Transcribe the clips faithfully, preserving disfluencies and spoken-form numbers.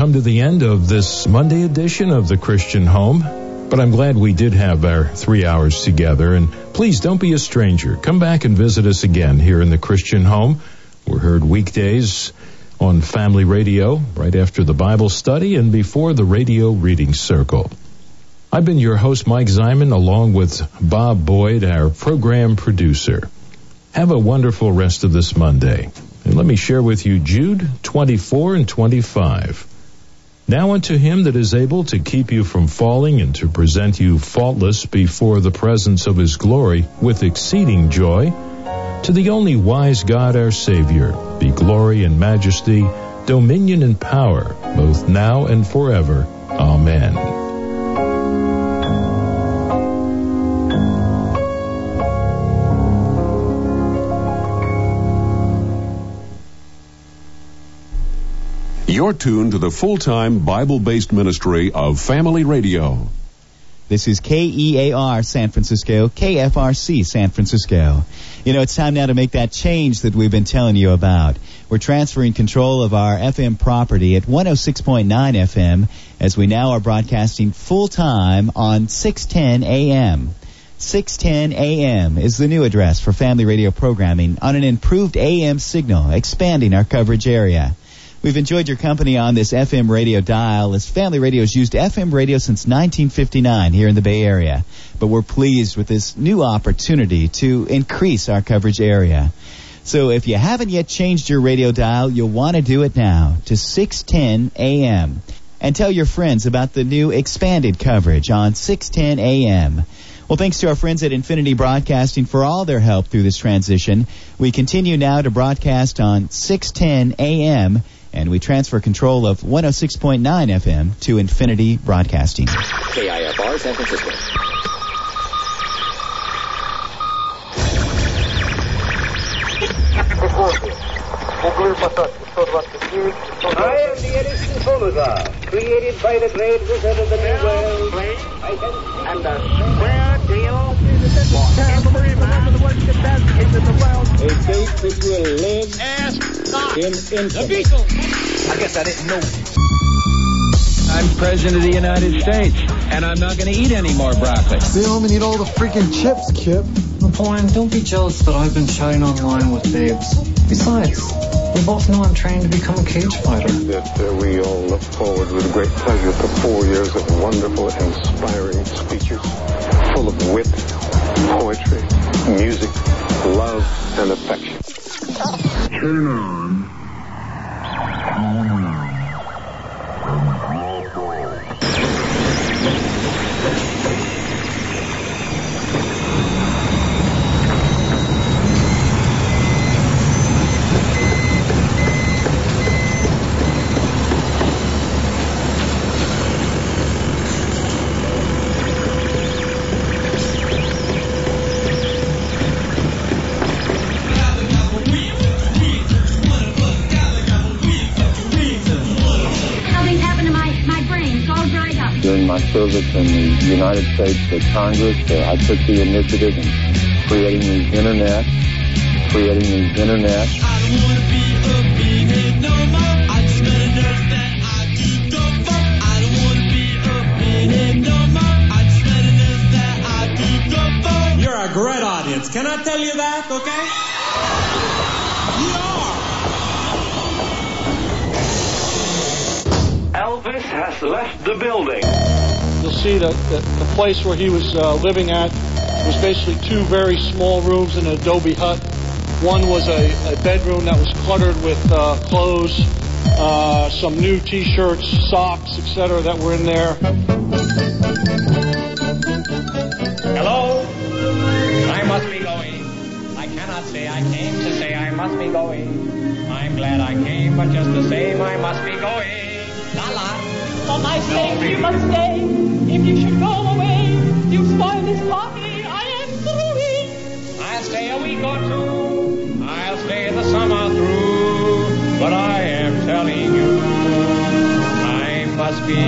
come to the end of this Monday edition of The Christian Home, but I'm glad we did have our three hours together. And please don't be a stranger. Come back and visit us again here in The Christian Home. We're heard weekdays on Family Radio, right after the Bible study and before the radio reading circle. I've been your host, Mike Ziman, along with Bob Boyd, our program producer. Have a wonderful rest of this Monday. And let me share with you Jude twenty-four and twenty-five. Now unto him that is able to keep you from falling and to present you faultless before the presence of his glory with exceeding joy, to the only wise God our Savior, be glory and majesty, dominion and power, both now and forever. Amen. You're tuned to the full-time Bible-based ministry of Family Radio. This is K E A R San Francisco, K F R C San Francisco. You know, it's time now to make that change that we've been telling you about. We're transferring control of our F M property at one oh six point nine F M as we now are broadcasting full-time on six ten A M. six ten A M is the new address for Family Radio programming on an improved A M signal, expanding our coverage area. We've enjoyed your company on this F M radio dial, as Family Radio has used F M radio since nineteen fifty-nine here in the Bay Area. But we're pleased with this new opportunity to increase our coverage area. So if you haven't yet changed your radio dial, you'll want to do it now to six ten A M. And tell your friends about the new expanded coverage on six ten A M. Well, thanks to our friends at Infinity Broadcasting for all their help through this transition. We continue now to broadcast on six ten A M, and we transfer control of one oh six point nine F M to Infinity Broadcasting. K I F R San Francisco. I am the Edison phonograph, created by the great wizard of the New World. I can and a square deal for every man of the world in the world. A date that will live Ask in infamy. The Beatles. I guess I didn't know. I'm president of the United States, and I'm not going to eat any more broccoli. Stay home and eat all the freaking chips, Kip. Napoleon, don't be jealous that I've been chatting online with babes. Besides, we both know I'm training to become a cage fighter. That uh, we all look forward with great pleasure to four years of wonderful, inspiring speeches, full of wit, poetry, music, love, and affection. Turn on. During my service in the United States Congress, uh, I took the initiative in creating the internet, creating the internet. I don't want to be a meathead no more. I just met a nurse that I do go for. I don't want to be a meathead no more. I just met a nurse that I do go for. You're a great audience. Can I tell you that, okay? You are. Elvis has left the building. You'll see that, that the place where he was uh, living at was basically two very small rooms in an adobe hut. One was a, a bedroom that was cluttered with uh, clothes, uh, some new T-shirts, socks, et cetera that were in there. Hello? I must be going. I cannot say I came to say I must be going. I'm glad I came, but just the same I must be going. La la. For my sake you must stay. If you should go away, you spoil this party. I am through. I'll stay a week or two. I'll stay the summer through. But I am telling you, I must be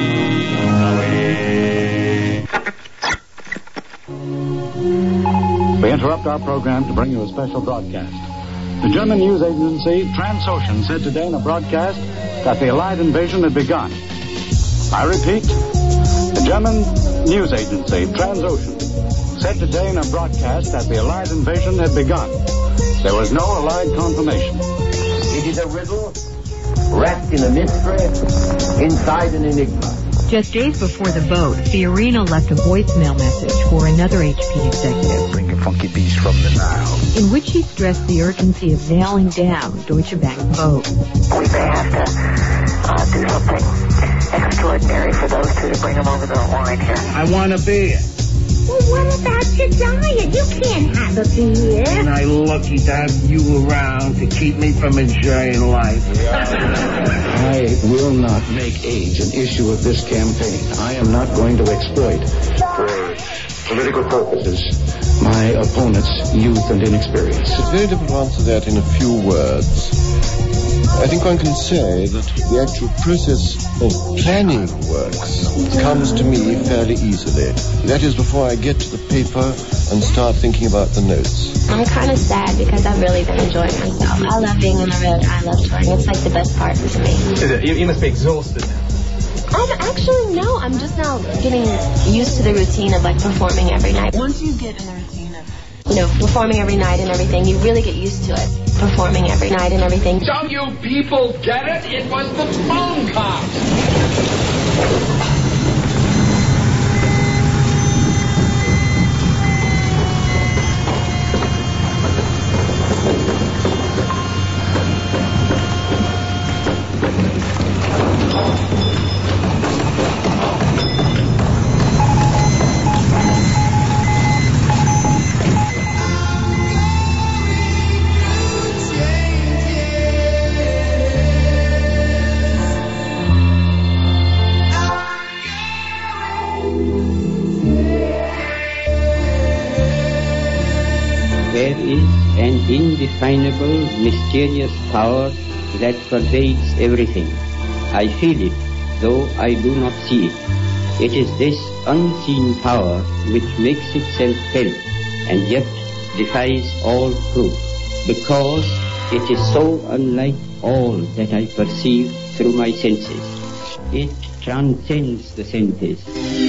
away. We interrupt our program to bring you a special broadcast. The German news agency Transocean said today in a broadcast that the Allied invasion had begun. I repeat, the German news agency, Transocean, said today in a broadcast that the Allied invasion had begun. There was no Allied confirmation. It is a riddle wrapped in a mystery inside an enigma. Just days before the vote, Fiorina left a voicemail message for another H P executive. Bring your funky beast from the Nile. In which he stressed the urgency of nailing down Deutsche Bank's vote. We may have to uh, do something extraordinary for those two to bring them over the line here. I want a beer. Well, what about your diet? You can't have a beer. And I'm lucky to have you around to keep me from enjoying life. I will not make age an issue of this campaign. I am not going to exploit, for political purposes, my opponent's youth and inexperience. It's very difficult to answer that in a few words. I think one can say that the actual process of planning works comes to me fairly easily. That is before I get to the paper and start thinking about the notes. I'm kind of sad because I've really been enjoying myself. I love being on the road. I love touring. It's like the best part for me. Is it? You, you must be exhausted now. Um, actually, no. I'm just now getting used to the routine of like performing every night. Once you get in the routine of, you know, performing every night and everything, you really get used to it. Performing every night and everything. Don't you people get it? It was the phone cops. Indefinable, mysterious power that pervades everything. I feel it, though I do not see it. It is this unseen power which makes itself felt and yet defies all proof, because it is so unlike all that I perceive through my senses. It transcends the senses.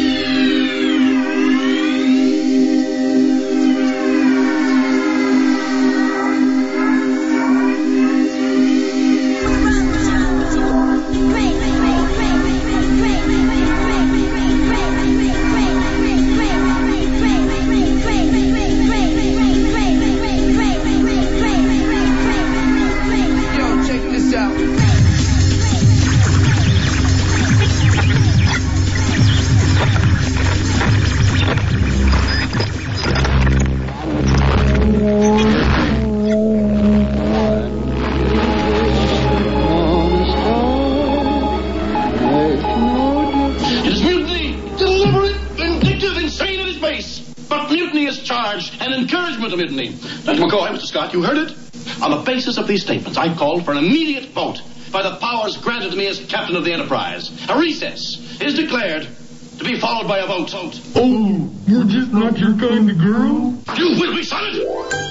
Scott, you heard it? On the basis of these statements, I called for an immediate vote by the powers granted to me as captain of the Enterprise. A recess is declared to be followed by a vote. Oh, you're just not your kind of girl? You will be silent!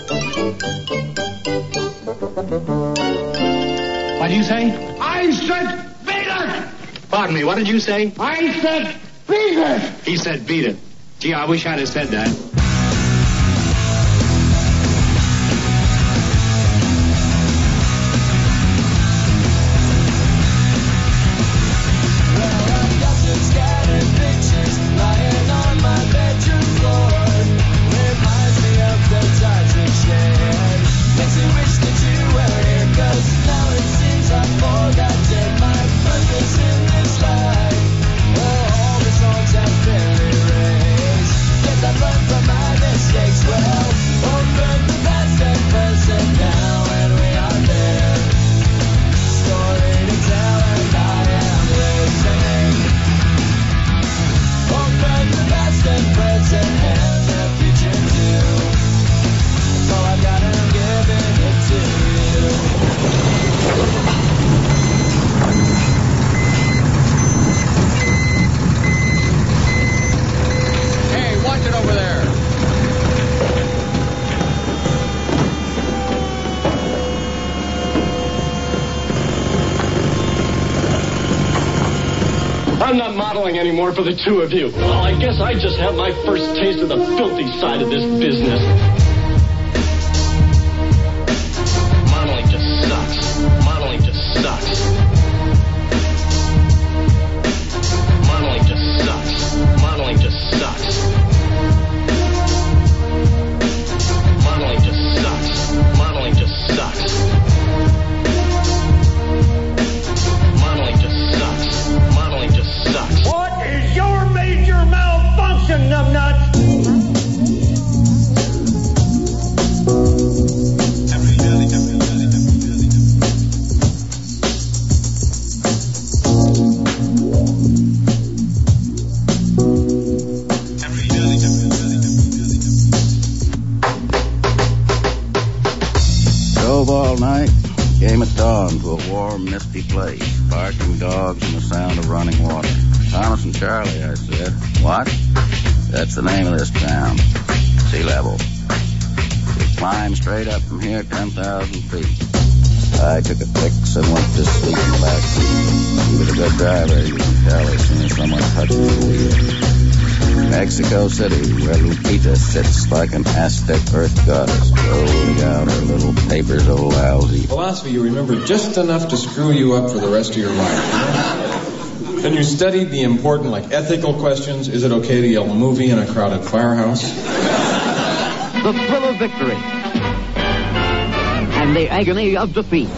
What did you say? I said beat it! Pardon me, what did you say? I said beat it! He said beat it. Gee, I wish I'd have said that. From my I'm not modeling anymore for the two of you. Well, I guess I just have my first taste of the filthy side of this business. Modeling just sucks. Modeling just sucks. Modeling just sucks. Modeling just sucks. Modeling just sucks. Modeling just sucks. Modeling just sucks. Modeling just sucks. What is your major malfunction, numbnuts? Drove all night, came at dawn to a warm, misty place, barking dogs and the sound of running water. Thomas and Charlie, I said. What? That's the name of this town. Sea level. We climbed straight up from here ten thousand feet. I took a fix and went to sleep in the back seat. He was a good driver, you can tell as soon as someone touches the wheel. Mexico City, where Lupita sits like an Aztec earth goddess, rolling out her little papers of lousy. Philosophy you remember just enough to screw you up for the rest of your life. Then you studied the important, like ethical questions. Is it okay to yell movie in a crowded firehouse? The thrill of victory and the agony of defeat.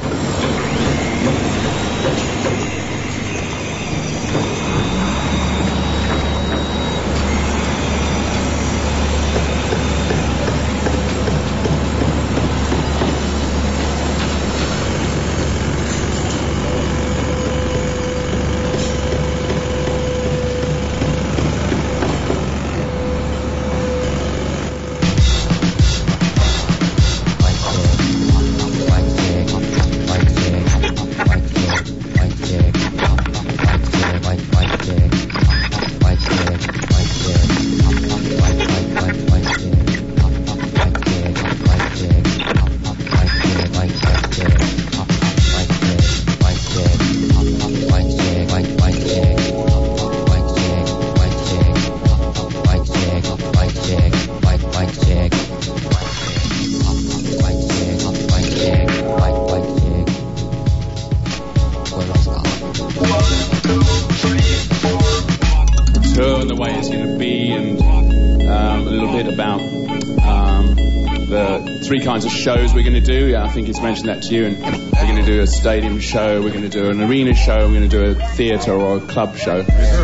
Three kinds of shows we're going to do. Yeah, I think it's mentioned that to you. And we're going to do a stadium show, we're going to do an arena show, we're going to do a theatre or a club show.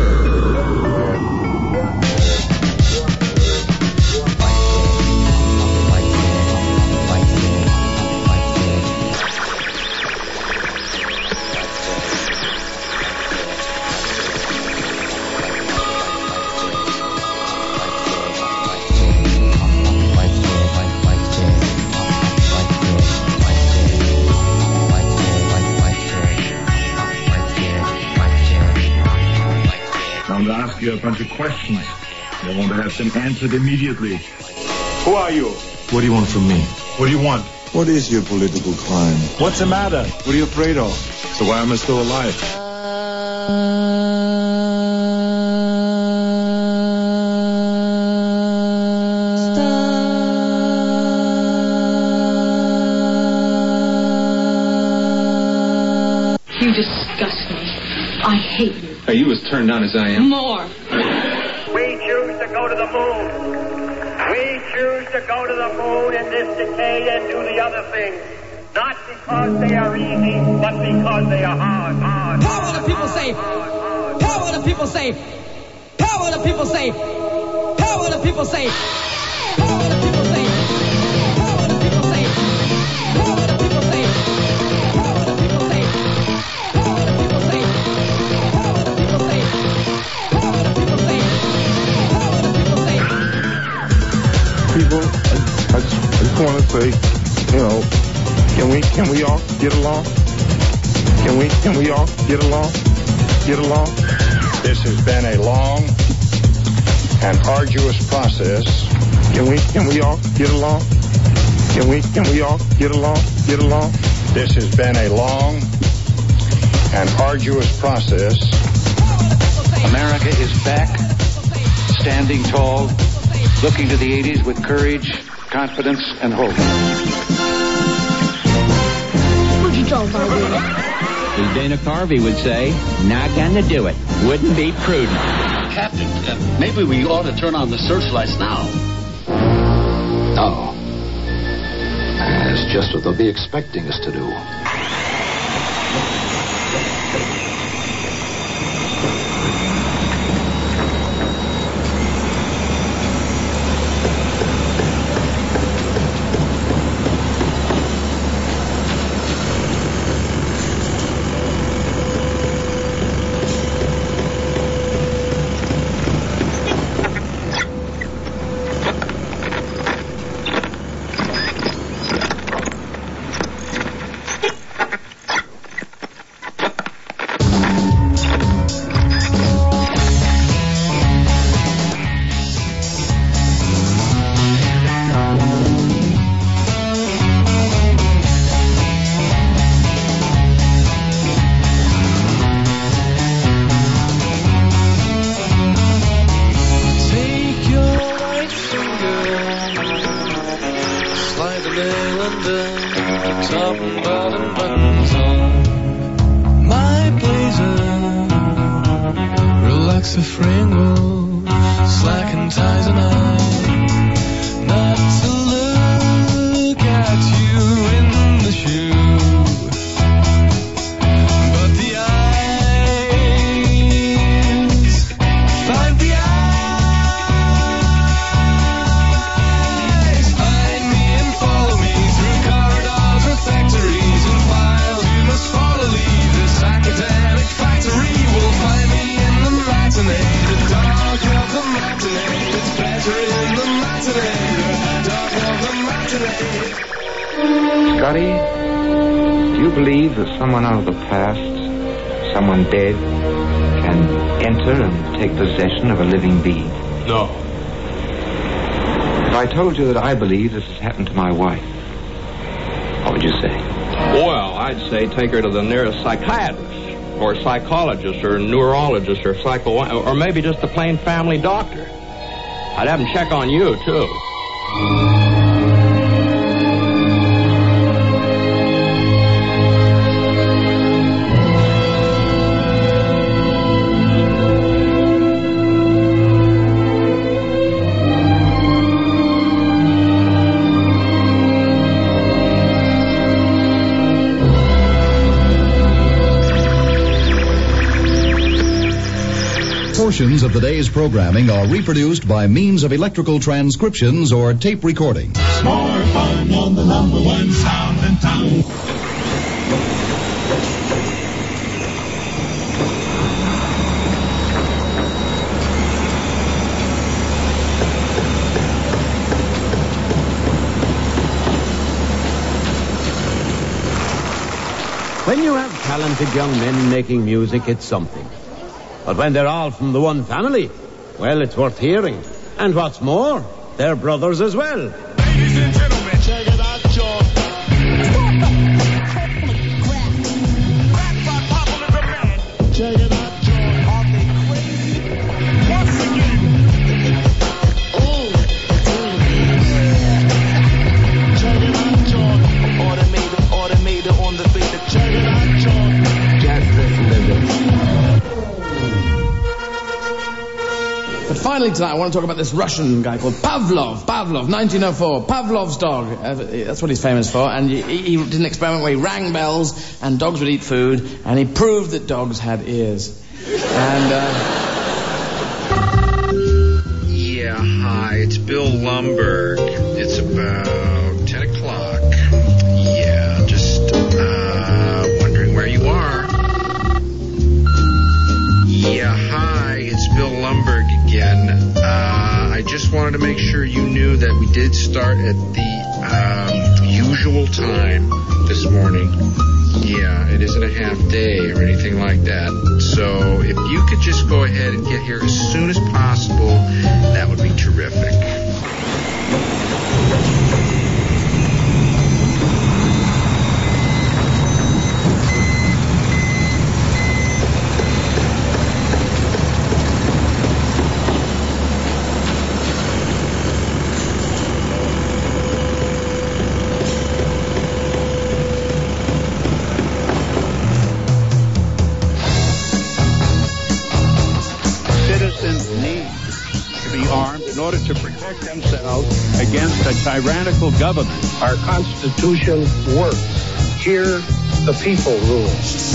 A bunch of questions. I want to have them answered immediately. Who are you? What do you want from me? What do you want? What is your political crime? What's the matter? What are you afraid of? So why am I still alive? You disgust me. I hate you. Are you as turned on as I am? More. We choose to go to the moon. We choose to go to the moon in this decade and do the other things. Not because they are easy, but because they are hard, hard. Power the people say. Power the people say. Power the people say. Power the people say. Power the people say. Power the people say. Power the people say. Power the people say. Power the people say. Power the people say. Power the people say. Power the people say. People, I, I just, I just want to say, you know, can we, can we all get along? Can we, can we all get along? Get along? This has been a long and arduous process. Can we, can we all get along? Can we, can we all get along? Get along? This has been a long and arduous process. America is back, standing tall, looking to the eighties with courage, confidence, and hope. What'd you talk about, Willie? As Dana Carvey would say, not gonna do it. Wouldn't be prudent. Captain, uh, maybe we ought to turn on the searchlights now. No. That's just what they'll be expecting us to do. Scotty, do you believe that someone out of the past, someone dead, can enter and take possession of a living being? No. If I told you that I believe this has happened to my wife, what would you say? Well, I'd say take her to the nearest psychiatrist, or psychologist, or neurologist, or psycho, or maybe just a plain family doctor. I'd have him check on you, too. Portions of the day's programming are reproduced by means of electrical transcriptions or tape recordings. More fun on the number one sound in town. When you have talented young men making music, it's something. But when they're all from the one family, well, it's worth hearing. And what's more, they're brothers as well. Ladies and gentlemen, check it out, John. Check it out, John. Are they crazy? Once again. Oh, check it out, John. Automator, automator on the beta. Check it out, John. Just listen to this. But finally tonight, I want to talk about this Russian guy called Pavlov. Pavlov, nineteen oh four. Pavlov's dog. Uh, that's what he's famous for. And he, he did an experiment where he rang bells and dogs would eat food, and he proved that dogs had ears. And, uh... Yeah, hi, it's Bill Lumberg. It's about ten o'clock. Yeah, just, uh, wondering where you are. Yeah, hi, it's Bill Lumberg again. Uh, I just wanted to make sure you knew that we did start at the um, usual time this morning. Yeah, it isn't a half day or anything like that. So if you could just go ahead and get here as soon as possible, that would be terrific. in order to protect themselves against a tyrannical government. Our Constitution works. Here, the people rule.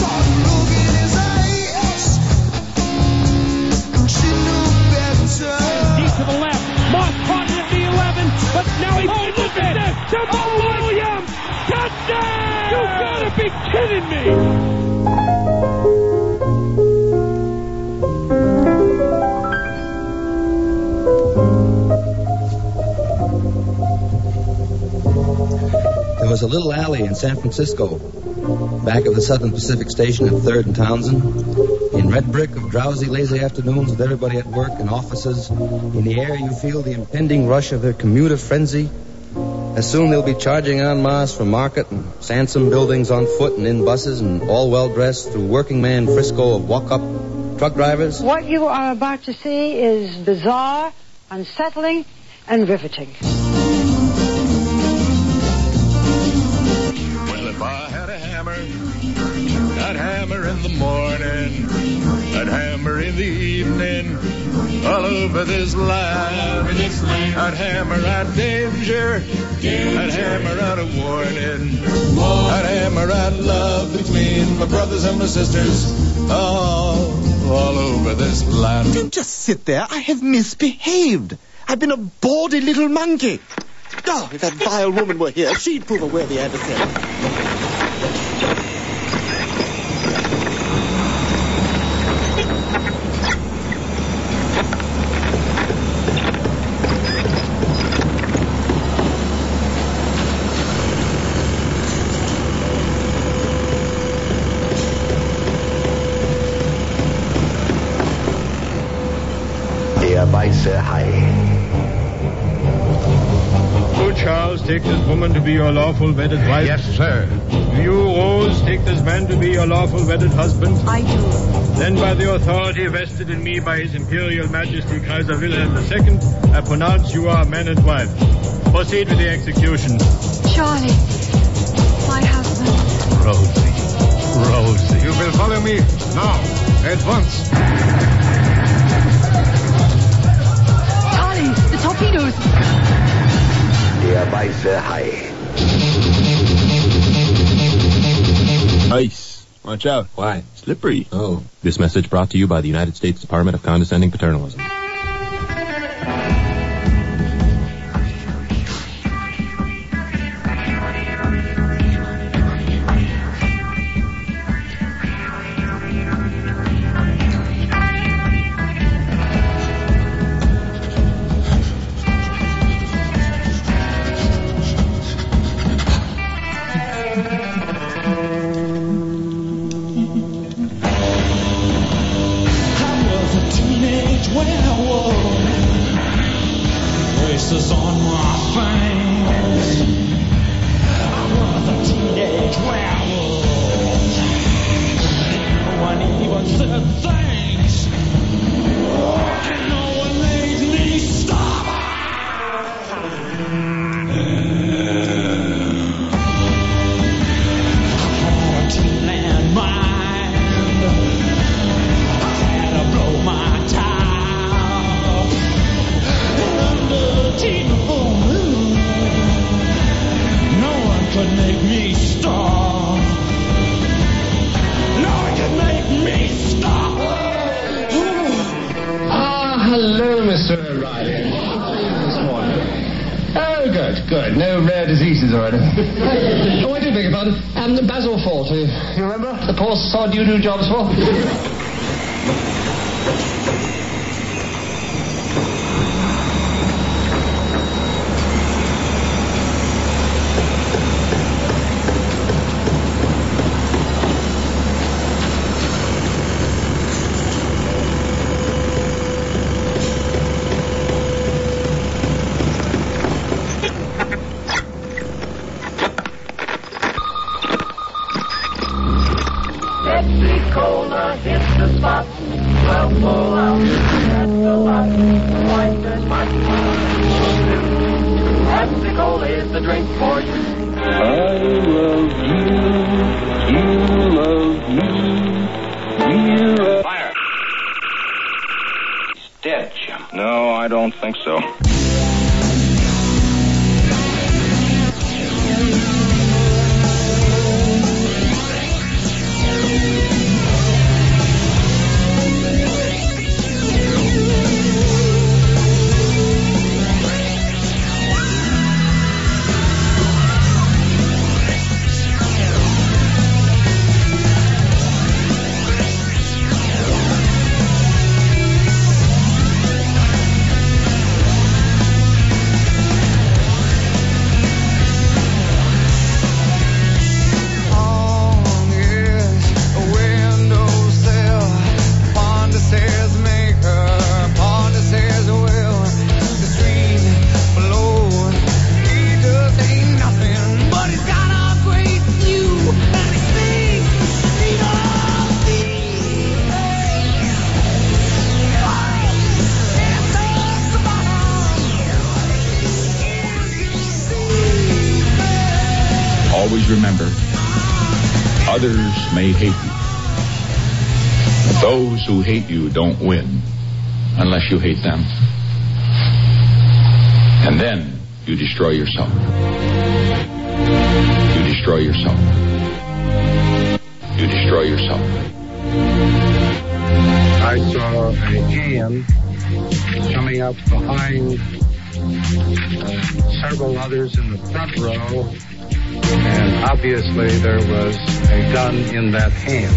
Deep to the left. Moss caught it at the eleven, but now he finds it. Jamal Williams! Touchdown! You gotta be kidding me! There was a little alley in San Francisco, back of the Southern Pacific Station at third and Townsend, in red brick of drowsy, lazy afternoons with everybody at work and offices. In the air you feel the impending rush of their commuter frenzy. As soon they'll be charging en masse from Market and Sansom buildings on foot and in buses and all well-dressed through working man Frisco of walk-up truck drivers. What you are about to see is bizarre, unsettling, and riveting. Well, if I had a hammer, I'd hammer in the morning, I'd hammer in the evening, all over this land. I'd hammer out danger, I'd hammer out a warning, I'd hammer out love between my brothers and my sisters, all, all over this land. Don't just sit there. I have misbehaved. I've been a bawdy little monkey. Oh, if that vile woman were here, she'd prove a worthy adversary. Do Charles take this woman to be your lawful wedded wife? Yes, sir. Do you, Rose, take this man to be your lawful wedded husband? I do. Then by the authority vested in me by His Imperial Majesty Kaiser Wilhelm the Second, I pronounce you are man and wife. Proceed with the execution. Charlie, my husband. Rosie, Rosie. You will follow me now, at once. Charlie, the torpedoes. Der weiße Hai. Ice. Watch out. Why? Slippery. Oh. This message brought to you by the United States Department of Condescending Paternalism. Good. No rare diseases or anything. Oh, I do beg your pardon. Um, Basil Fort, you, you remember? The poor sod you do jobs for? dead, Jim. No, I don't think so. Remember, others may hate you. But those who hate you don't win unless you hate them. And then you destroy yourself. You destroy yourself. You destroy yourself. I saw a hand coming up behind uh, several others in the front row. And obviously there was a gun in that hand.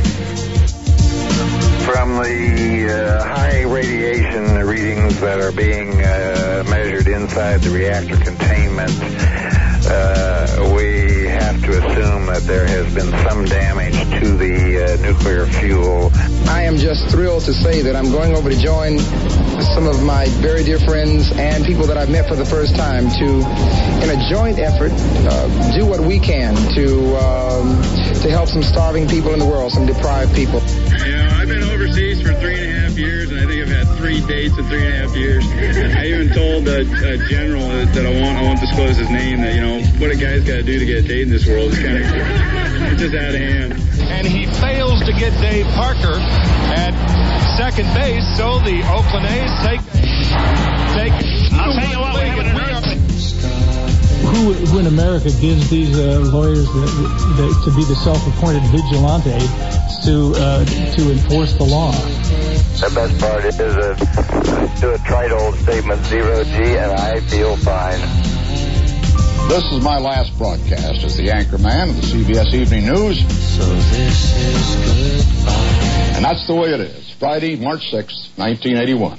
From the uh, high radiation readings that are being uh, measured inside the reactor containment, uh, we have to assume that there has been some damage to the uh, nuclear fuel. I am just thrilled to say that I'm going over to join some of my very dear friends and people that I've met for the first time to, in a joint effort, uh, do what we can to um, to help some starving people in the world, some deprived people. You know, I've been overseas for three and a half years, and I think I've had three dates in three and a half years. I even told a, a general that, that I won't I won't disclose his name that, you know, what a guy's got to do to get a date in this world is kind of it's just out of hand. And he fails to get Dave Parker at second base, so the Oakland A's take take. I'll tell you what, we haven't heard. Who, who in America gives these uh, lawyers the, the, to be the self-appointed vigilante to uh, to enforce the law? The best part is a, do a trite old statement, zero G, and I feel fine. This is my last broadcast as the anchor man of the C B S Evening News. So this is goodbye. And that's the way it is. Friday, March sixth, nineteen eighty-one.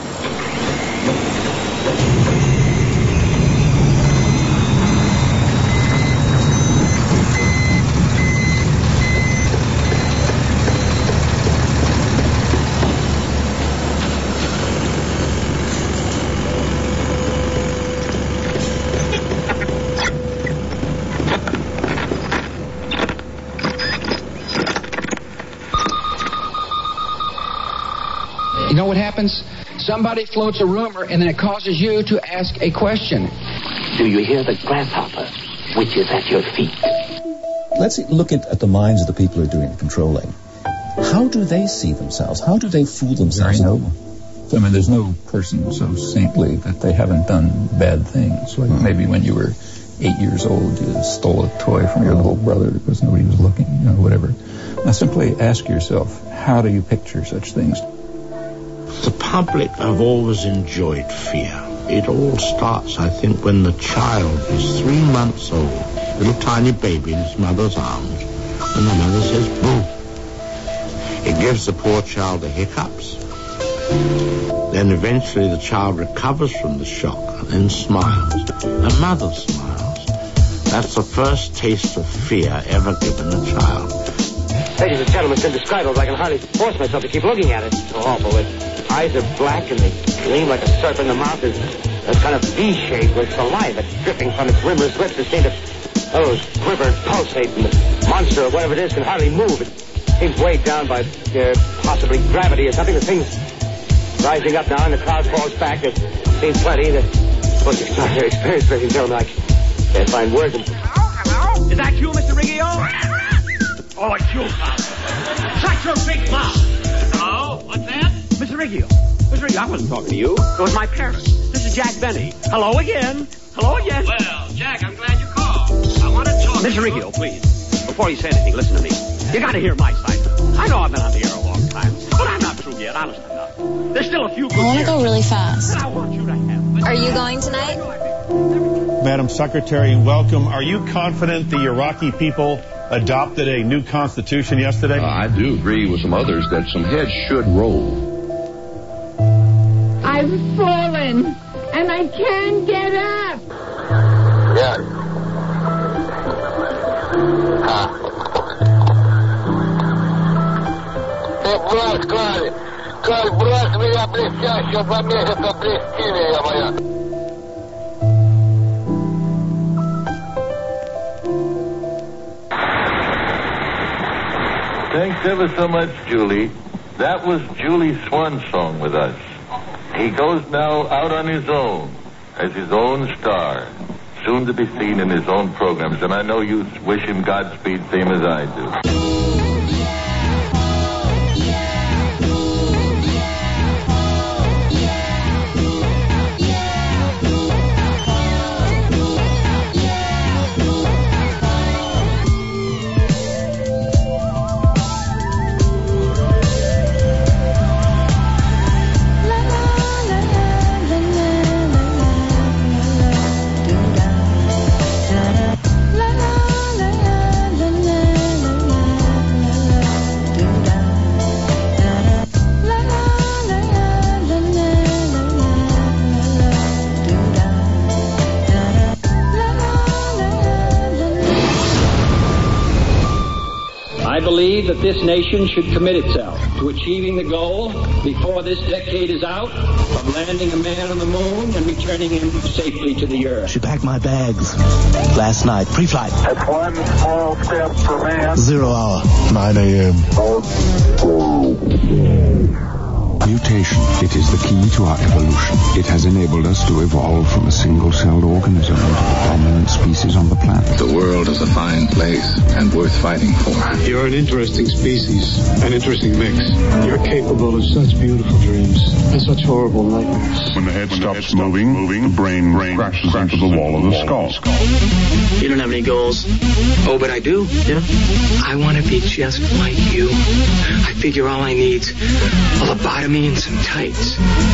You know what happens? Somebody floats a rumor, and then it causes you to ask a question. Do you hear the grasshopper, which is at your feet? Let's look at, at the minds of the people who are doing the controlling. How do they see themselves? How do they fool themselves? Very noble. I mean, there's no person so saintly that they haven't done bad things. Like maybe when you were eight years old, you stole a toy from your little brother because nobody was looking, you know, whatever. Now simply ask yourself, how do you picture such things? The public have always enjoyed fear. It all starts, I think, when the child is three months old, little tiny baby in his mother's arms, and the mother says, boo. It gives the poor child the hiccups. Then eventually the child recovers from the shock and then smiles. The mother smiles. That's the first taste of fear ever given a child. Ladies and gentlemen, it's indescribable. I can hardly force myself to keep looking at it. It's so awful. Its eyes are black and they gleam like a serpent. The mouth is a kind of V-shape with saliva dripping from its rimmer's lips. It seems to oh, quiver and pulsate, and the monster or whatever it is can hardly move. It seems weighed down by uh, possibly gravity or something. The thing's rising up now and the crowd falls back. There's seen plenty. The most extraordinary experience, ladies and gentlemen. I can't find words. And... Hello, hello? Is that you, Mister Riggio? Oh, it's you, Bob. Shut your big mouth. Hello? What's that? Mister Riggio. Mister Ricky, I wasn't talking to you. It was my parents. This is Jack Benny. Hello again. Hello again. Well, Jack, I'm glad you called. I want to talk Mister to you. Riccio, please. Before you say anything, listen to me. You got to hear my side. I know I've been on the air a long time, but I'm not through yet, honest enough. There's still a few good I want to years go really fast. that I want you to have. Are you going tonight? Madam Secretary, welcome. Are you confident the Iraqi people adopted a new constitution yesterday? Uh, I do agree with some others that some heads should roll. I've fallen, and I can't get up. Yes. Ah. Ты брат, Каль, Каль, брат меня блестяще, два месяца блести меня, моя. Thanks ever so much, Julie. That was Julie's swan song with us. He goes now out on his own, as his own star, soon to be seen in his own programs, and I know you wish him Godspeed, same as I do. I believe that this nation should commit itself to achieving the goal before this decade is out of landing a man on the moon and returning him safely to the earth. She packed my bags last night, pre-flight. That's one small step for man. Zero hour, nine a.m. Mutation. It is the key to our evolution. It has enabled us to evolve from a single-celled organism into the dominant species on the planet. The world is a fine place and worth fighting for. You're an interesting species, an interesting mix. You're capable of such beautiful dreams and such horrible nightmares. When the head when stops the head moving, moving, the brain, brain crashes, crashes into the wall of the skull. You don't have any goals. Oh, but I do. Yeah. I want to be just like you. I figure all I need's a lobotomy and some tights.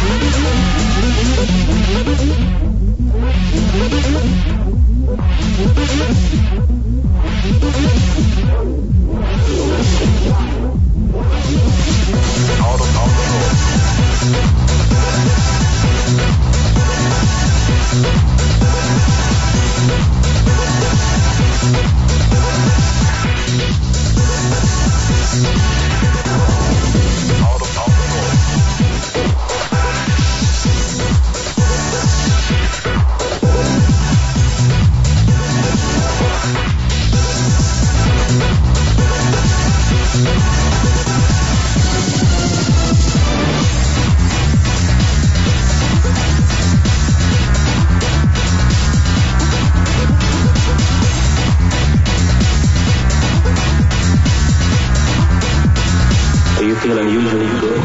Do you feel unusually good?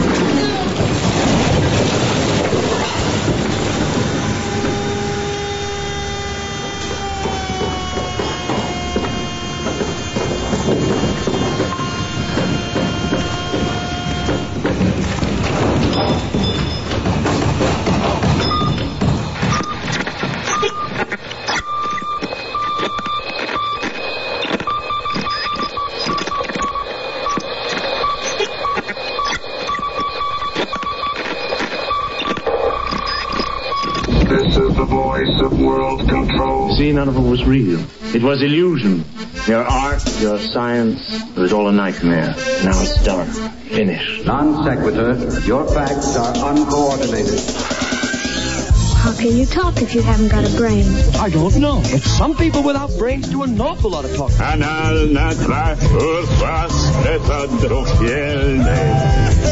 This is the voice of world control. See, none of it was real. It was illusion. Your art, your science, it was all a nightmare. Now it's done. Finished. Non sequitur, your facts are uncoordinated. How can you talk if you haven't got a brain? I don't know, but some people without brains do an awful lot of talking. Analna trafur was etadrofielde.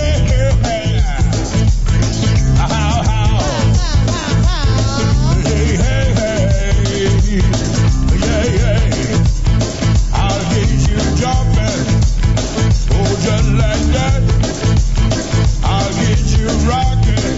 Like that, I'll get you rocking.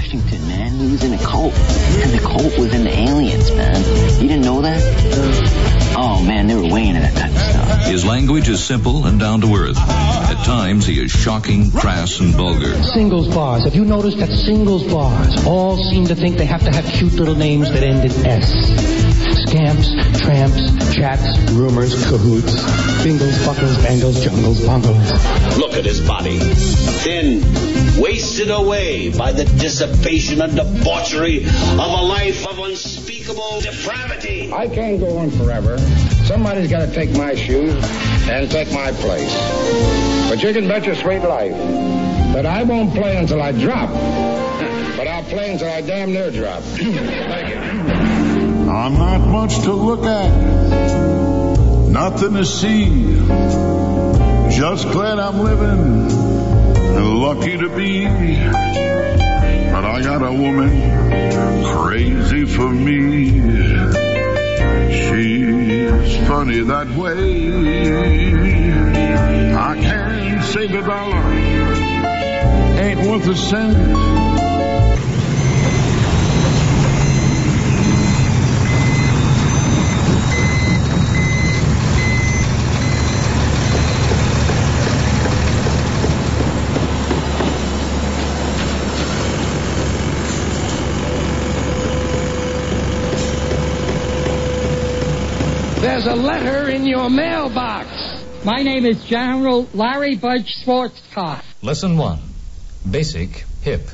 Washington, man. He was in a cult. And the cult was in the aliens, man. You didn't know that? Oh, man, they were way into that type of stuff. His language is simple and down to earth. At times, he is shocking, crass, and vulgar. Singles bars. Have you noticed that singles bars all seem to think they have to have cute little names that end in S? Scamps, tramps, chats, rumors, cahoots, bingles, buckles, bangles, jungles, bongles. Look at his body. Thin, wasted away by the dissipation and debauchery of a life of unspeakable depravity. I can't go on forever. Somebody's got to take my shoes and take my place. But you can bet your sweet life that I won't play until I drop. But I'll play until I damn near drop. Thank you. I'm not much to look at, nothing to see. Just glad I'm living and lucky to be. But I got a woman crazy for me. She's funny that way. I can't save a dollar, ain't worth a cent. There's a letter in your mailbox. My name is General Larry Budge Schwarzkopf. Lesson one. Basic, hip.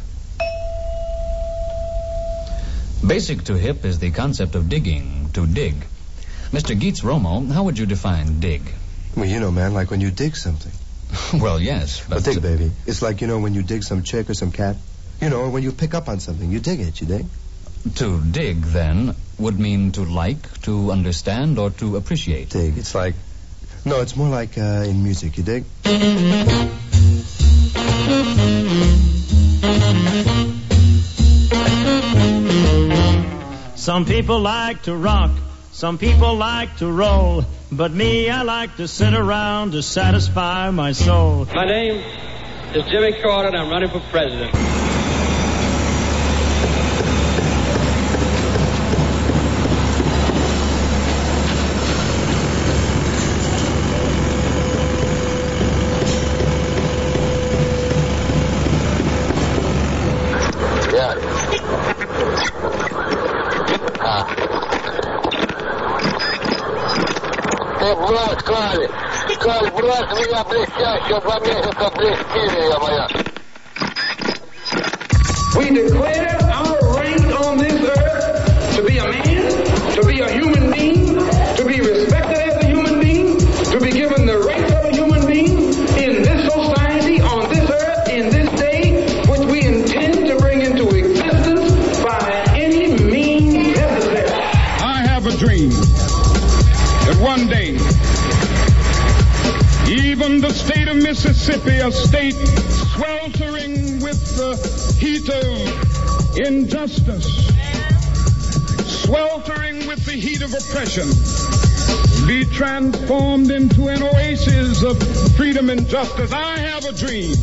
Basic to hip is the concept of digging, to dig. Mister Geets Romo, how would you define dig? Well, you know, man, like when you dig something. Well, yes. But well, dig, baby. It's like, you know, when you dig some chick or some cat. You know, when you pick up on something, you dig it, you dig? To dig, then, would mean to like, to understand, or to appreciate. Dig. It's like... No, it's more like uh, in music. You dig? Some people like to rock. Some people like to roll. But me, I like to sit around to satisfy my soul. My name is Jimmy Carter, and I'm running for president. Брат, Кали, Кали, брат, меня блестяще, два месяца блестили, моя. We declare our right on this earth to be a man, to be a human being, to be respected as a human being, to be given the rights of a human being in this society, on this earth, in this day, which we intend to bring into existence by any means necessary. I have a dream that one day, even the state of Mississippi, a state sweltering with the heat of injustice, sweltering with the heat of oppression, be transformed into an oasis of freedom and justice. I have a dream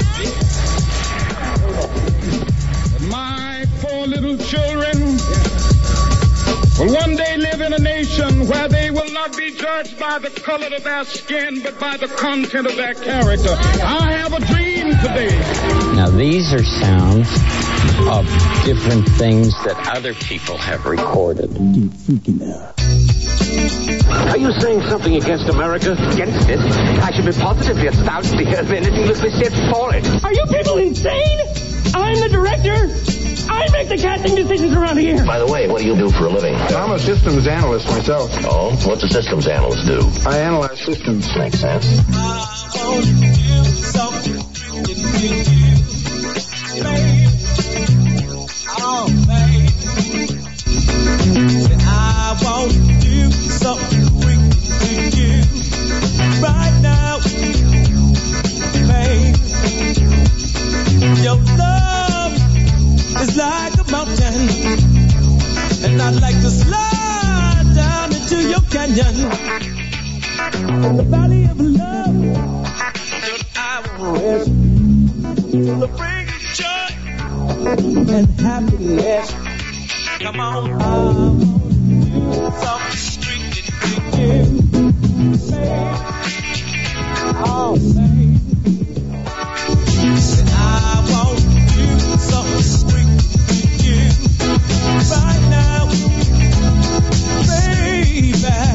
that my four little children will one day live in a nation where they will not be judged by the color of their skin, but by the content of their character. I have a dream today. Now, these are sounds of different things that other people have recorded. Deep freaking out. Are you saying something against America? Against it? I should be positively astounded to hear of anything that was said for it. Are you people insane? I'm the director. I make the casting decisions around here. By the way, what do you do for a living? I'm a systems analyst myself. Oh? What's a systems analyst do? I analyze systems. Makes sense. Oh, baby. I want to do something wicked to you right now, baby. Your love is like a mountain, and I'd like to slide down into your canyon. In the valley of love, I will rest. To bring joy and happiness. Come on, I want something street to you, baby. Oh, baby. And I want you something street to you right now, baby.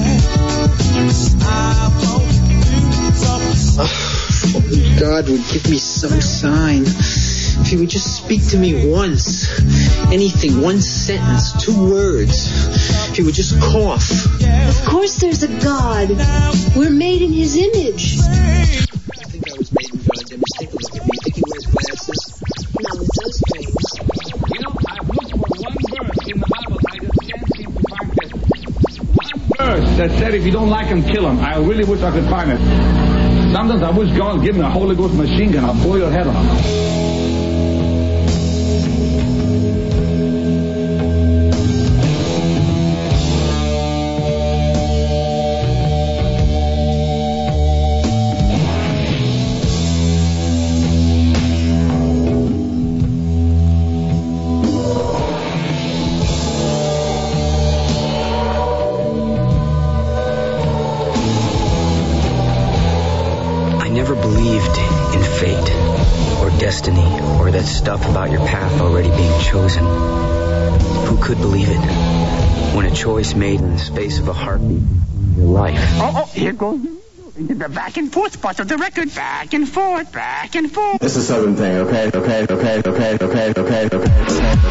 I want you something. Oh, God would give me some sign. If he would just speak to me once, anything, one sentence, two words. If he would just cough. Of course there's a God. We're made in his image. I think I was made in God's image. Take a look at me. Think he wears glasses? Not with those frames. You know, I've looked for one verse in the Bible. I just can't seem to find it. One verse that said if you don't like him, kill him. I really wish I could find it. Sometimes I wish God would give me a Holy Ghost machine gun. I'll blow your head off. Stuff about your path already being chosen. Who could believe it? When a choice made in the space of a heartbeat in your life. Oh, oh, here goes into the back and forth part of the record. Back and forth, back and forth. It's a Southern thing, okay? Okay, okay, okay, okay, okay, okay, okay.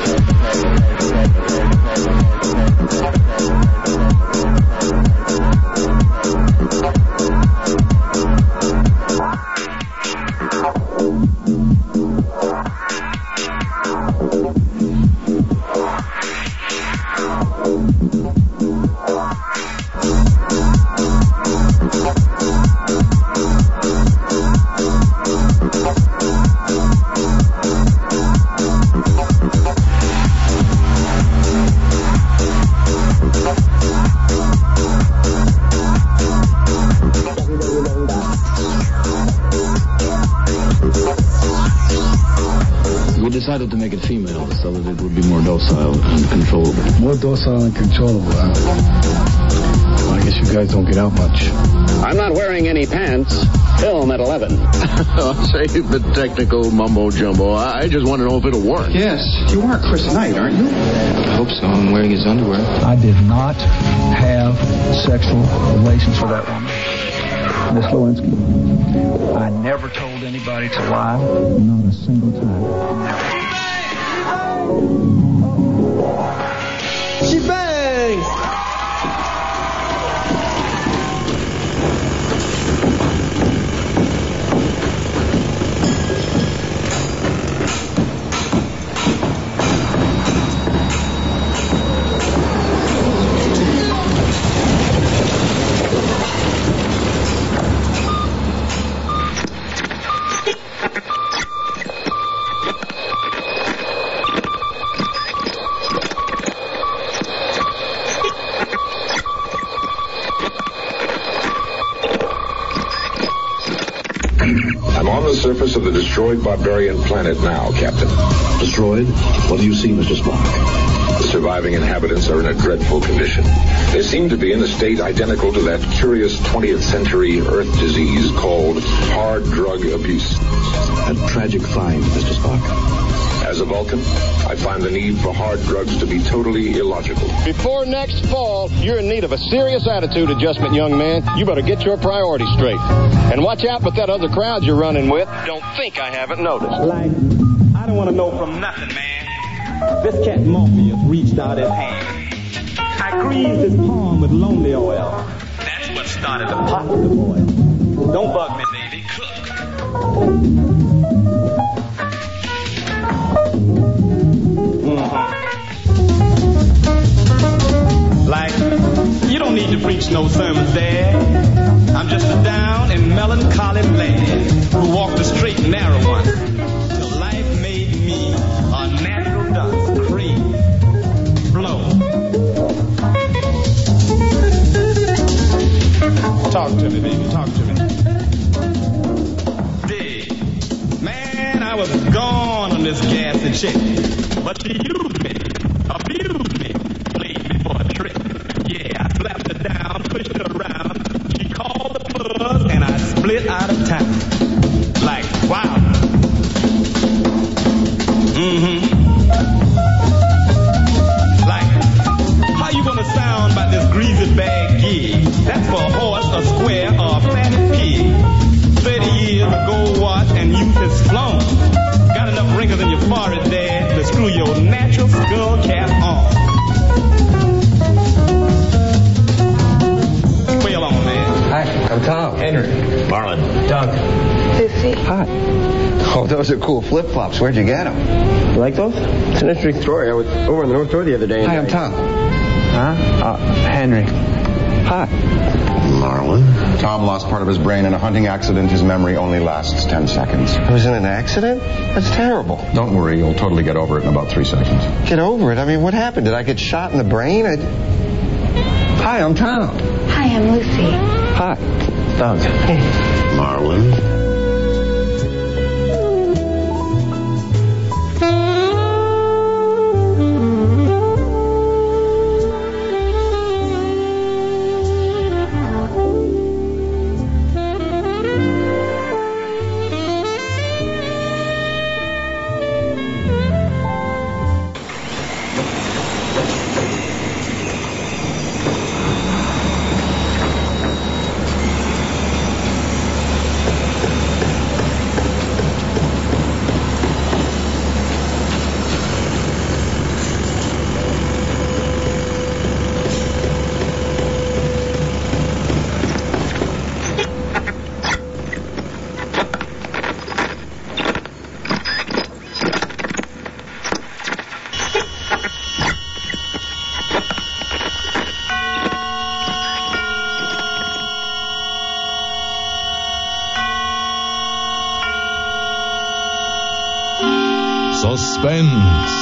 decided to make it female so that it would be more docile and controllable. More docile and controllable, huh? Well, I guess you guys don't get out much. I'm not wearing any pants. Film at eleven. Save the technical mumbo-jumbo. I just want to know if it'll work. Yes. You are Chris Knight, aren't you? I hope so. I'm wearing his underwear. I did not have sexual relations with that woman. Miss Lewinsky. I never told anybody to lie. Not a single time. She bangs! Surface of the destroyed barbarian planet now, Captain. Destroyed? What do you see, Mister Spock? The surviving inhabitants are in a dreadful condition. They seem to be in a state identical to that curious twentieth century Earth disease called hard drug abuse. A tragic find, Mister Spock. As a Vulcan, I find the need for hard drugs to be totally illogical. Before next fall, you're in need of a serious attitude adjustment, young man. You better get your priorities straight. And watch out with that other crowd you're running with. Don't think I haven't noticed. Like, I don't want to know from nothing, man. This cat Morpheus reached out his hand. I greased his palm with lonely oil. That's what started the pot to boil. Don't bug me, baby. Cook. Like, you don't need to preach no sermons there. I'm just a down and melancholy man who walked a straight and narrow one. Till life made me a natural dust, cream, blow. Talk to me, baby, talk to me. Dig. I was gone on this gassy chick. But she used me, abused me, played me for a trick. Yeah, I slapped her down, pushed her around. She called the buzz, and I split out of town. Like, wow. Mm-hmm. Like, how you gonna sound about this greasy bag gig? That's for a horse, a square, or a fatted pig. Thirty years ago, what, and youth has flown. Got enough wrinkles in your forehead there to screw your natural skull cap on. Quail on, man. Hi, I'm Tom. Henry. Marlon. Doug. Sissy. Hi. Oh, those are cool flip-flops. Where'd you get them? You like those? It's an interesting story. I was over on the North Shore the other day. Hi, I'm Tom. Huh? Uh, Henry. Hi. Marlon. Tom lost part of his brain in a hunting accident. His memory only lasts ten seconds. I was in an accident? That's terrible. Don't worry, you'll totally get over it in about three seconds. Get over it? I mean, what happened? Did I get shot in the brain? I... Hi, I'm Tom. Hi, I'm Lucy. Hi. Doug. Hey. Marlon. Suspense.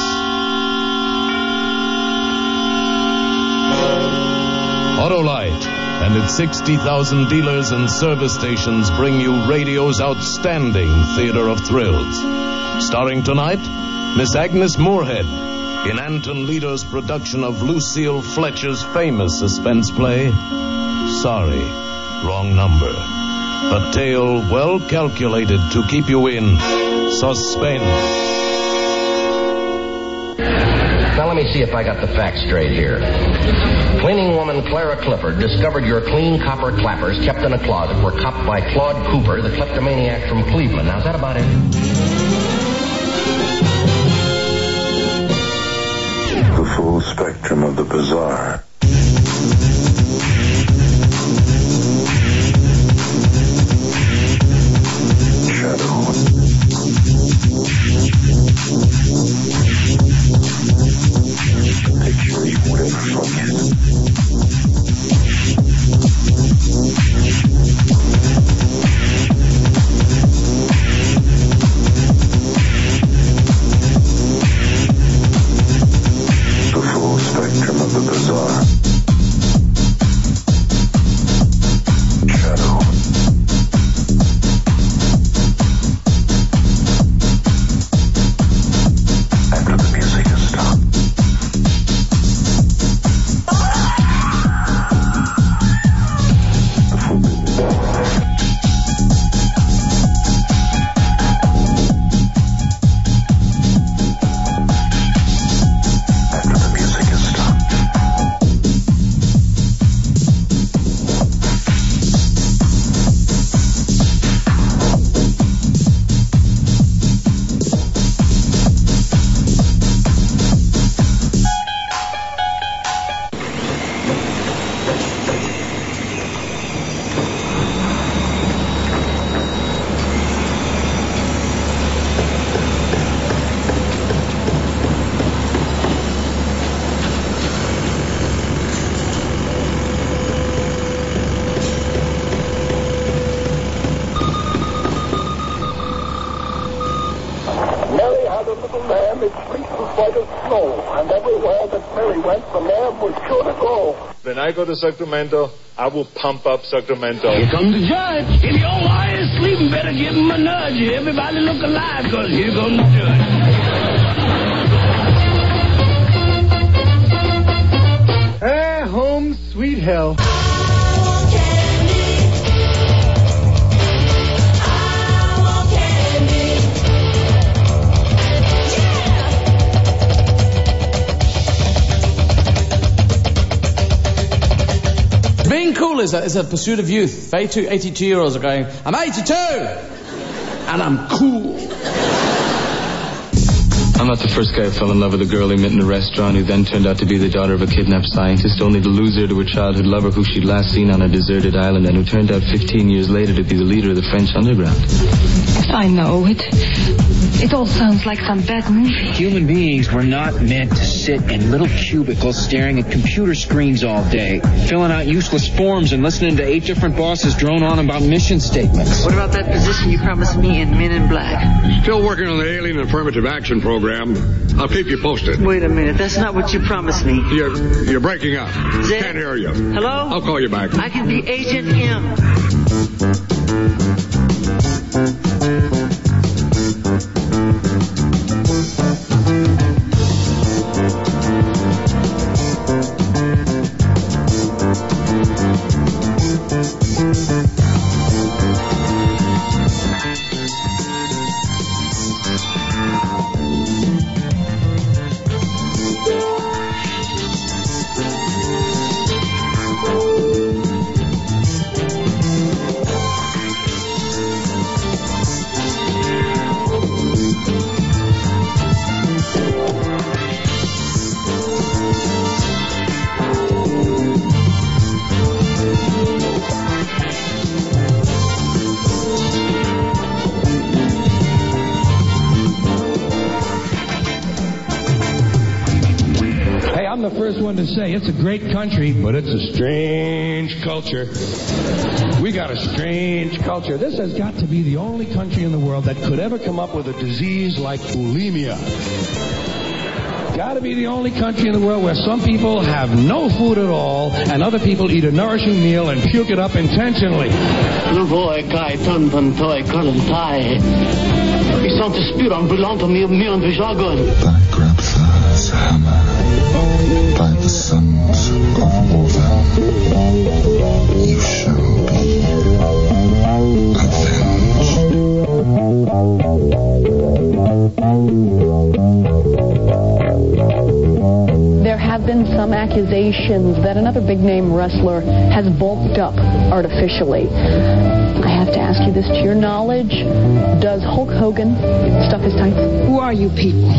Autolite and its sixty thousand dealers and service stations bring you radio's outstanding theater of thrills. Starring tonight, Miss Agnes Moorehead in Anton Leader's production of Lucille Fletcher's famous suspense play, Sorry, Wrong Number. A tale well calculated to keep you in suspense. Now let me see if I got the facts straight here. Cleaning woman Clara Clifford discovered your clean copper clappers kept in a closet were copped by Claude Cooper, the kleptomaniac from Cleveland. Now, is that about it? The full spectrum of the bizarre. When I go to Sacramento, I will pump up Sacramento. Here comes the judge. If your wife is sleeping better Everybody give him a nudge. Everybody look alive, because here goes the judge. Ah, home sweet hell. Being cool is a, is a pursuit of youth. eighty-two-year-olds are going, I'm eighty-two! And I'm cool. I'm not the first guy who fell in love with a girl he met in a restaurant who then turned out to be the daughter of a kidnapped scientist, only the loser to her childhood lover who she'd last seen on a deserted island and who turned out fifteen years later to be the leader of the French underground. I know. It it all sounds like some bad movie. Human beings were not meant to sit in little cubicles staring at computer screens all day, filling out useless forms and listening to eight different bosses drone on about mission statements. What about that position you promised me in Men in Black? Still working on the Alien Affirmative Action Program. I'll keep you posted. Wait a minute. That's not what you promised me. You're, you're breaking up. Zed? Can't hear you. Hello? I'll call you back. I can be Agent M. To say it's a great country, but it's a strange culture. We got a strange culture. This has got to be the only country in the world that could ever come up with a disease like bulimia. Got to be the only country in the world where some people have no food at all and other people eat a nourishing meal and puke it up intentionally. Grabthar's hammer by the sons of water, you shall be avenged. There have been some accusations that another big-name wrestler has bulked up artificially. I have to ask you this, to your knowledge, does Hulk Hogan stuff his tights? Who are you people?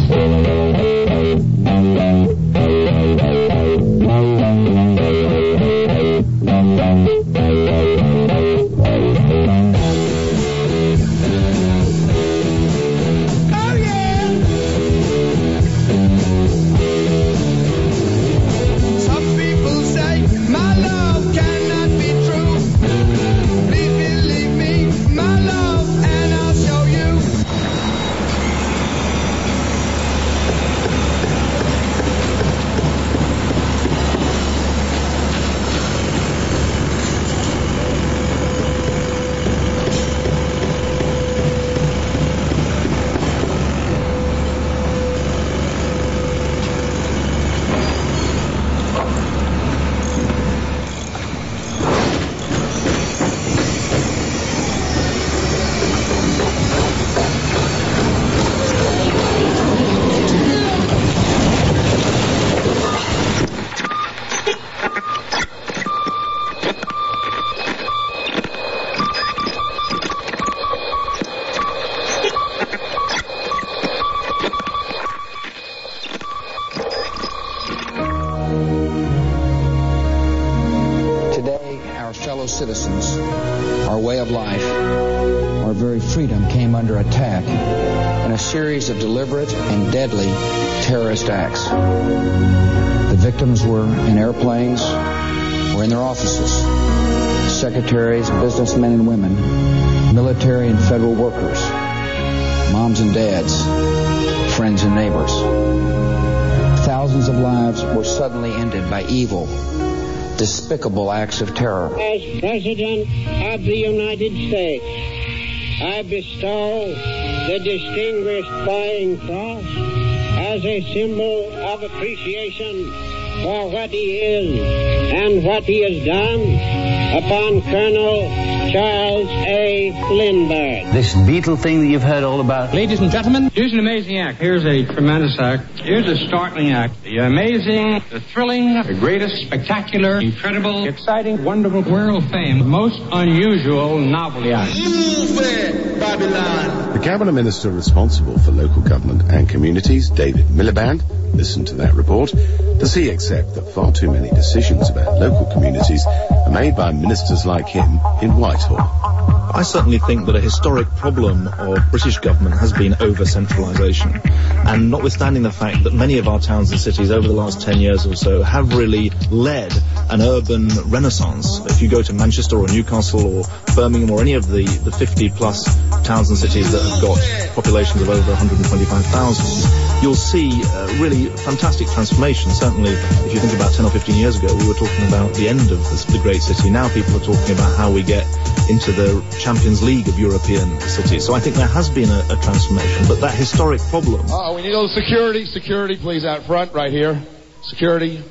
Citizens, our way of life, our very freedom came under attack in a series of deliberate and deadly terrorist acts. The victims were in airplanes or in their offices, secretaries, businessmen and women, military and federal workers, moms and dads, friends and neighbors. Thousands of lives were suddenly ended by evil, despicable acts of terror. As President of the United States, I bestow the Distinguished Flying Cross as a symbol of appreciation for what he is and what he has done upon Colonel Charles A. Lindbergh. This Beatle thing that you've heard all about. Ladies and gentlemen, here's an amazing act. Here's a tremendous act. Here's a startling act. The amazing, the thrilling, the greatest, spectacular, incredible, exciting, wonderful, world famed, most unusual novelty act. Move it, Babylon. The cabinet minister responsible for local government and communities, David Miliband, listened to that report. Does he accept that far too many decisions about local communities are made by ministers like him in Whitehall? I certainly think that a historic problem of British government has been over-centralisation. And notwithstanding the fact that many of our towns and cities over the last ten years or so have really led an urban renaissance. If you go to Manchester or Newcastle or Birmingham or any of the, the fifty plus towns and cities that have got populations of over one hundred twenty-five thousand, you'll see uh, really fantastic transformation. Certainly, if you think about ten or fifteen years ago, we were talking about the end of this, the great city. Now people are talking about how we get into the Champions League of European cities. So I think there has been a, a transformation, but that historic problem... Oh, we need a little security. Security, please, out front, right here. Security.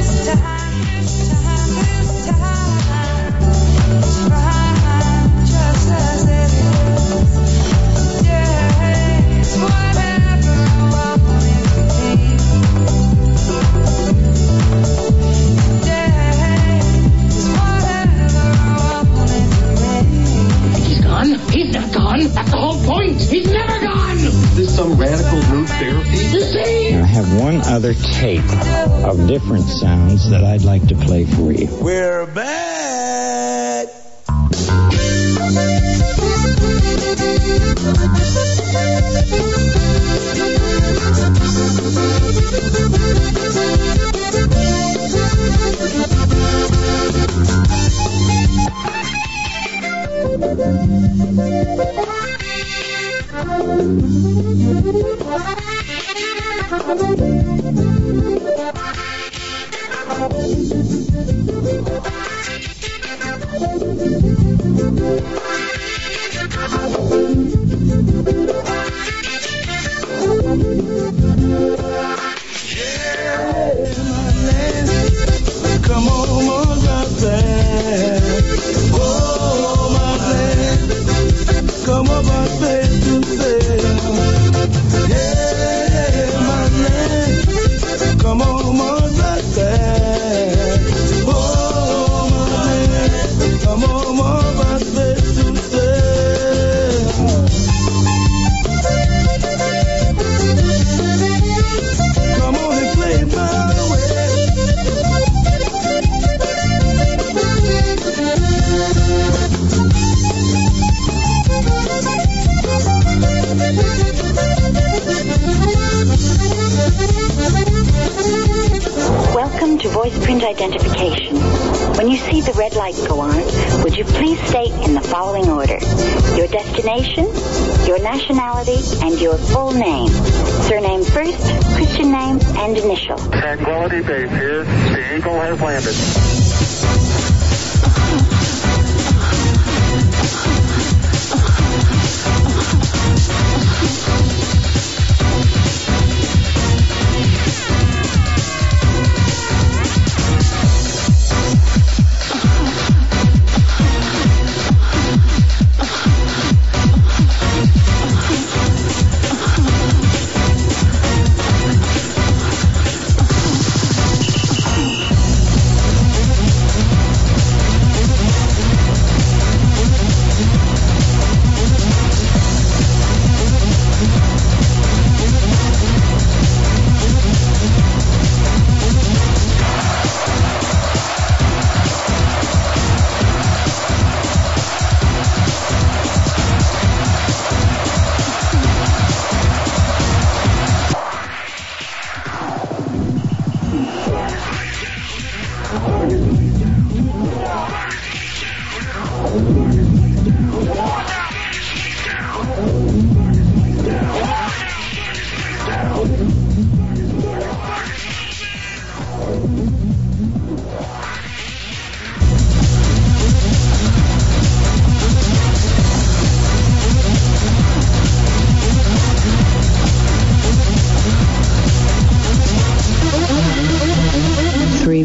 He's not gone. That's the whole point. He's never gone. Is this some radical new therapy? You see? I have one other tape of different sounds that I'd like to play for you. We're back. Come on, my friend. Oh, my friend. Come on, my friend, to say. Yeah, my man. Come on, my friend. Oh, my man. Come on, my friend, to say. Come on and play my way. Welcome to voice print identification. When you see the red light go on, would you please state in the following order your destination, your nationality, and your full name. Surname first, Christian name, and initial. Tranquility Base here. The Eagle has landed.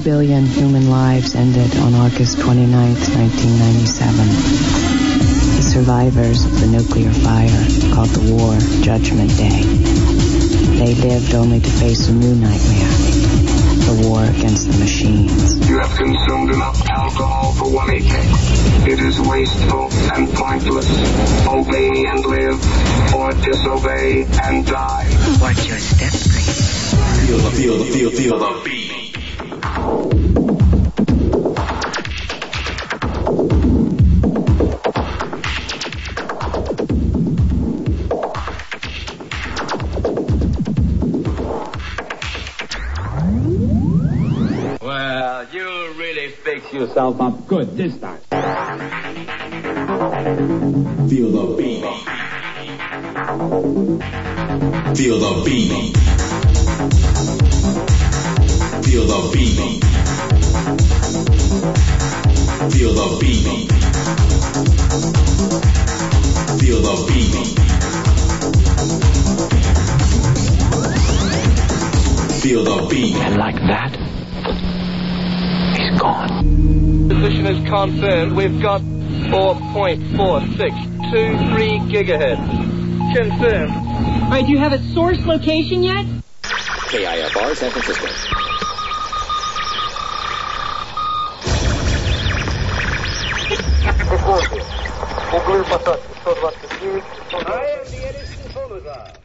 billion human lives ended on August twenty-ninth, nineteen ninety-seven. The survivors of the nuclear fire called the war Judgment Day. They lived only to face a new nightmare, the war against the machines. You have consumed enough alcohol for one evening. It is wasteful and pointless. Obey and live, or disobey and die. Watch your step, please. Feel the, feel the, feel, feel the beat. Well, you really fix yourself up good this time. Feel the beat. Feel the beat. Feel the beat. Feel the beat. Feel the beat. Feel the beat. And like that, he's gone. Position is confirmed. We've got four point four six two three gigahertz. Confirmed. All right, do you have a source location yet? K I F R, San Francisco. Углы посадки сто двадцать девять. I am the Edison Solazar.